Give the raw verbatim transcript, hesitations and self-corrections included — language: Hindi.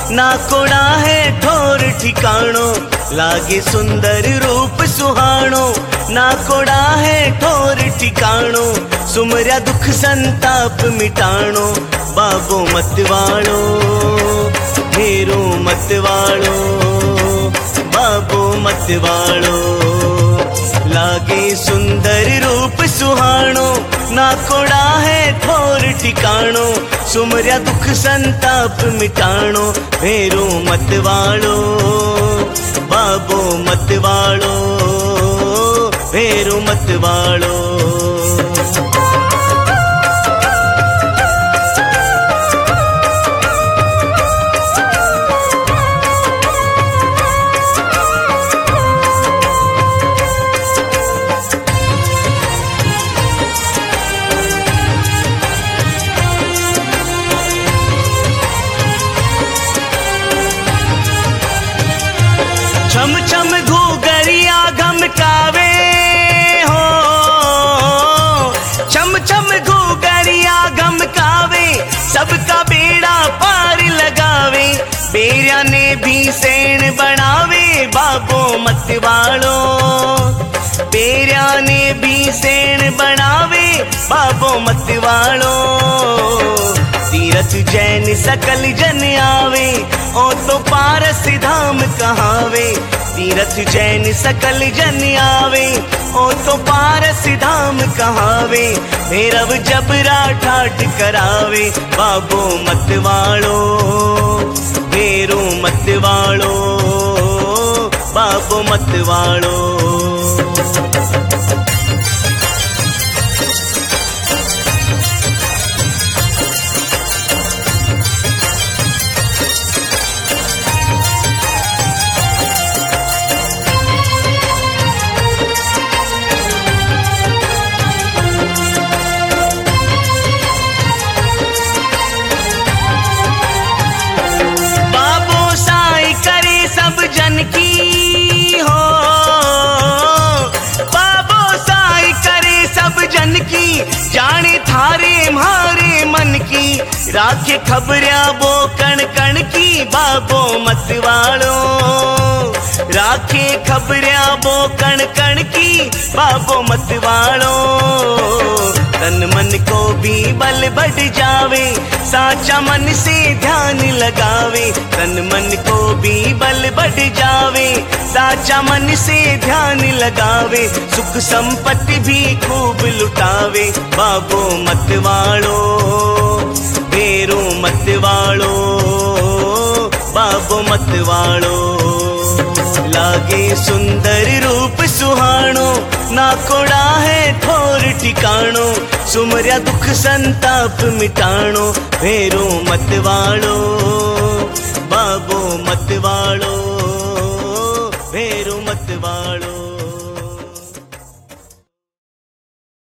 ना कोड़ा है ठोर ठिकाणो, लागे सुंदर रूप सुहाणो। ना कोड़ा है ठोर ठिकाणो, सुमर्या दुख संताप मिटाणो। बाबो मतवालो भेरो मतवालो, बाबो मतवालो। लागे सुंदर रूप सुहाणो, ना कोड़ा है ठोर ठिकाणो। सुमर्या दुख संताप मिटाणो। भेरो मतवालो बाबो मतवालो, भेरो मतवालो। छम छम घूगरिया घमकावे हो, छम छम घूगरिया घमकावे, सबका बेड़ा पार लगावे। बेरिया ने भी सेन बनावे, बाबो मतवालो। बेरिया ने भी सेन बनावे, बाबो मतवालो। तीरथ जैन सकल जन आवे, ओ तो पारस धाम कहावे। तीरथ जैन सकल जन आवे, ओ तो पारस धाम कहावे। भैरव जबरा ठाठ करावे, बाबो मतवालो भेरो मतवालो, बाबो मतवालो। जन की हो, बाबो साई करे सब जन की। जाने थारे मारे मन की, राखे खबरिया बो कण कण की। बाबो मतवालो राखे खबरिया बो कण कण की। बाबो मतवालो तन मन को भी बल बढ़ जावे, साचा मन से ध्यान लगावे। तन मन को भी बल बढ़ जावे, साचा मन से ध्यान लगावे। सुख संपत्ति भी खूब लुटावे, बाबो मतवालो भेरो मतवालो, बाबो मतवालो। लागे सुंदर रूप सुहाणो, ना कोड़ा है ठोर ठिकाणो। सुमर्या दुख संताप मिटाणो। भेरो मतवालो बाबो मतवालो, भेरो